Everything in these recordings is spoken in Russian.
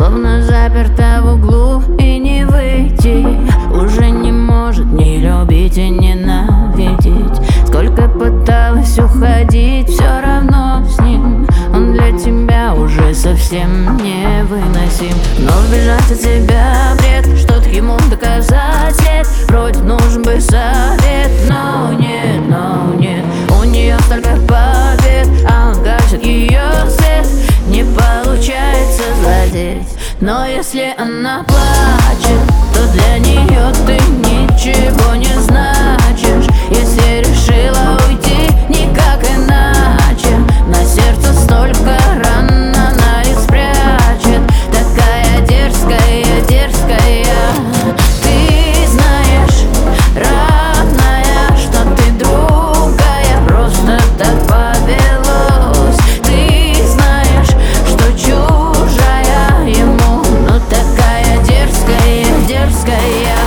словно заперта в углу и не выйти. Уже не может не любить и ненавидеть. Сколько пыталась уходить, все равно с ним. Он для тебя уже совсем невыносим. Но сбежать от себя бред, что-то ему доказать след. Вроде нужен бы совет, но нет, у нее столько побед, а он гасит ее свет. Не получается задеть. Но если она плачет, то для нее ты ничего не значишь. Если решила уйти, никак иначе. На сердце столько ран, она их спрячет. Такая дерзкая, дерзкая. Ты знаешь, родная, что ты другая. Просто так повелось. Ты знаешь, что чужая ему, но такая дерзкая, дерзкая.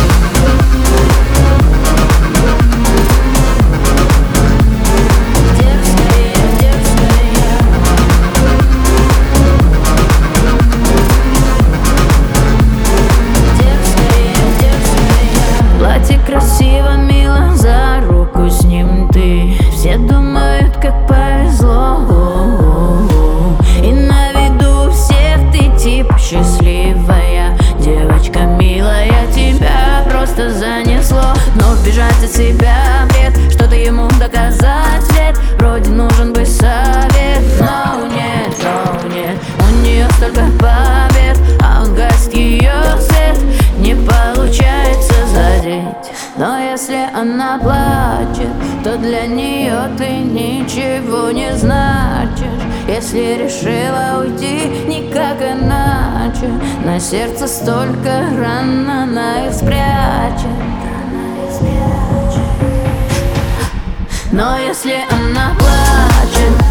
Платье красиво, мило, за руку с ним ты. Все думают, как повезло. И на виду всех ты типа счастливая девочка милая, тебя просто занесло. Но сбежать от себя бред, что-то ему доказать след. Вроде нужен бы совет, но нет, у нее столько побед, а он гасит ее свет. Не получается задеть. Но если она плачет, то для нее ты ничего не значишь. Если решила уйти, никак иначе. На сердце столько ран, она их спрячет. Но если она плачет,